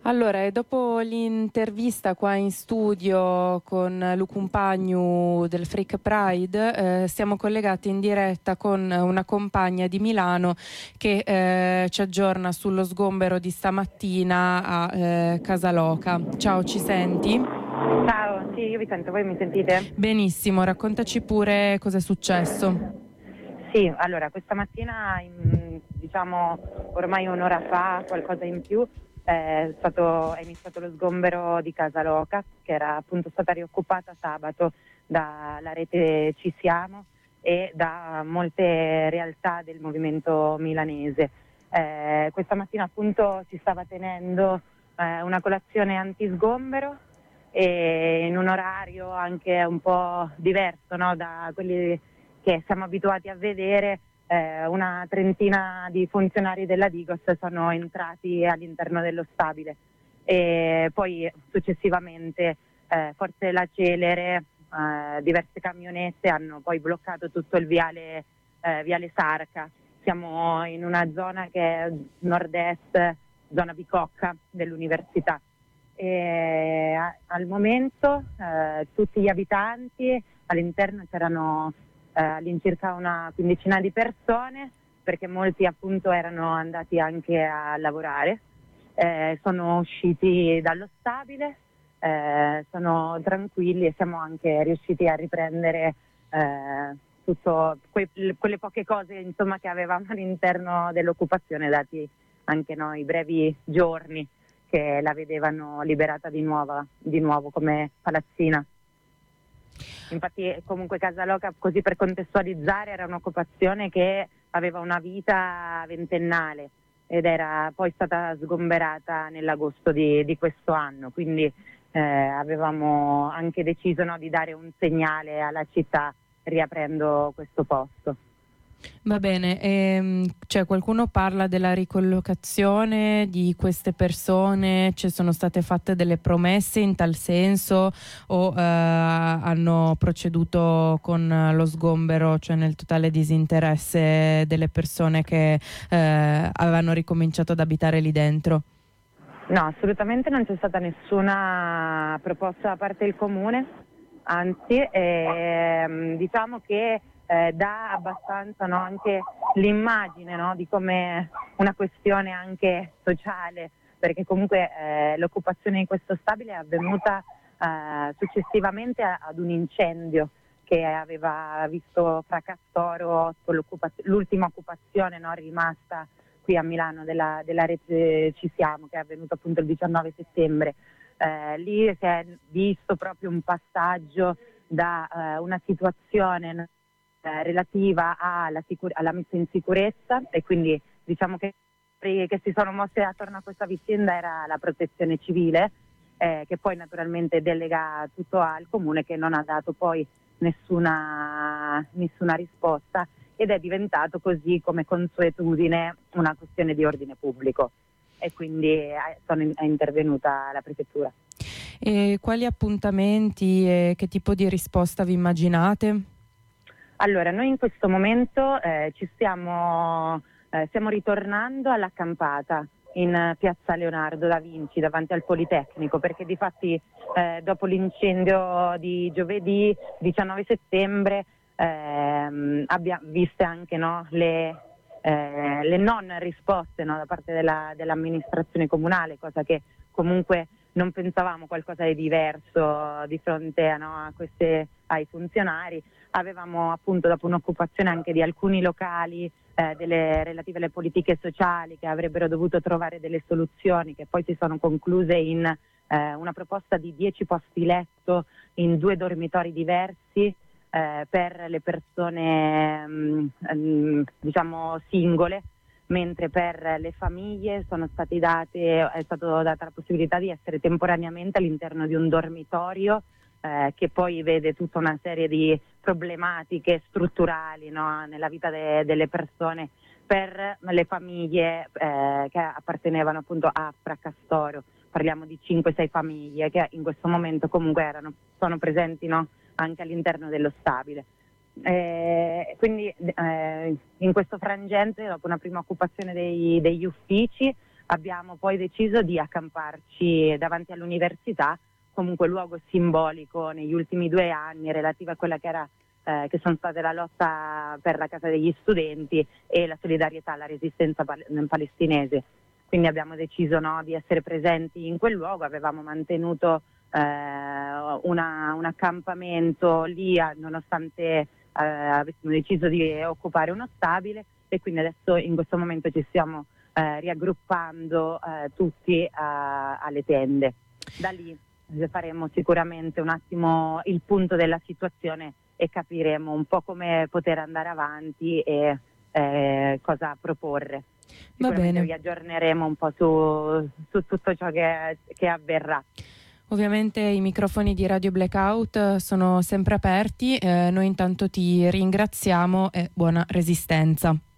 Allora, e dopo l'intervista qua in studio con Lu Compagnu del Freak Pride, siamo collegati in diretta con una compagna di Milano che ci aggiorna sullo sgombero di stamattina a Casaloca. Ciao, ci senti? Ciao, sì, io vi sento, voi mi sentite? Benissimo, raccontaci pure cosa è successo. Sì, allora, questa mattina, diciamo ormai un'ora fa, qualcosa in più, è iniziato lo sgombero di Casaloca, che era appunto stata rioccupata sabato dalla rete Ci Siamo e da molte realtà del movimento milanese. Questa mattina appunto si stava tenendo una colazione anti-sgombero e in un orario anche un po' diverso, no, da quelli che siamo abituati a vedere. Una trentina di funzionari della Digos sono entrati all'interno dello stabile e poi successivamente forze della Celere, diverse camionette hanno poi bloccato tutto il viale Sarca. Siamo in una zona che è nord-est, zona Bicocca dell'università. Al momento tutti gli abitanti all'interno c'erano all'incirca una quindicina di persone, perché molti appunto erano andati anche a lavorare, sono usciti dallo stabile, sono tranquilli e siamo anche riusciti a riprendere tutto quelle poche cose insomma che avevamo all'interno dell'occupazione, dati anche noi brevi giorni che la vedevano liberata di nuovo come palazzina. Infatti comunque Casaloca, così per contestualizzare, era un'occupazione che aveva una vita ventennale ed era poi stata sgomberata nell'agosto di questo anno, quindi avevamo anche deciso, no, di dare un segnale alla città riaprendo questo posto. Va bene, cioè qualcuno parla della ricollocazione di queste persone, ci sono state fatte delle promesse in tal senso o hanno proceduto con lo sgombero, cioè nel totale disinteresse delle persone che avevano ricominciato ad abitare lì dentro? No, assolutamente non c'è stata nessuna proposta da parte del comune, anzi diciamo che dà abbastanza, no, anche l'immagine, no, di come una questione anche sociale, perché comunque l'occupazione di questo stabile è avvenuta successivamente ad un incendio che aveva visto fra Cattoro l'ultima occupazione, no, rimasta qui a Milano della rete Ci Siamo, che è avvenuto appunto il 19 settembre. Lì si è visto proprio un passaggio da una situazione relativa alla messa in sicurezza, e quindi diciamo che si sono mosse attorno a questa vicenda era la protezione civile, che poi naturalmente delega tutto al comune, che non ha dato poi nessuna risposta, ed è diventato così come consuetudine una questione di ordine pubblico, e quindi è intervenuta la prefettura. E quali appuntamenti e che tipo di risposta vi immaginate? Allora, noi in questo momento stiamo ritornando all'accampata in piazza Leonardo da Vinci davanti al Politecnico, perché difatti dopo l'incendio di giovedì 19 settembre abbiamo viste anche, no, le non risposte, no, da parte dell'amministrazione comunale, cosa che comunque non pensavamo qualcosa di diverso di fronte ai funzionari. Avevamo appunto, dopo un'occupazione anche di alcuni locali delle relative alle politiche sociali, che avrebbero dovuto trovare delle soluzioni, che poi si sono concluse in una proposta di 10 posti letto in 2 dormitori diversi per le persone diciamo singole, mentre per le famiglie è stata data la possibilità di essere temporaneamente all'interno di un dormitorio che poi vede tutta una serie di problematiche strutturali, no, nella vita delle persone. Per le famiglie che appartenevano appunto a Fracastoro, parliamo di 5-6 famiglie che in questo momento comunque sono presenti, no, anche all'interno dello stabile. Quindi in questo frangente, dopo una prima occupazione degli uffici, abbiamo poi deciso di accamparci davanti all'università, comunque luogo simbolico negli ultimi 2 anni relativo a quella che sono state la lotta per la Casa degli Studenti e la solidarietà alla resistenza palestinese. Quindi abbiamo deciso, no, di essere presenti in quel luogo, avevamo mantenuto un accampamento lì nonostante avessimo deciso di occupare uno stabile, e quindi adesso in questo momento ci stiamo raggruppando tutti alle tende. Da lì faremo sicuramente un attimo il punto della situazione e capiremo un po' come poter andare avanti e cosa proporre. Va bene. Vi aggiorneremo un po' su tutto ciò che avverrà. Ovviamente i microfoni di Radio Blackout sono sempre aperti, noi intanto ti ringraziamo e buona resistenza.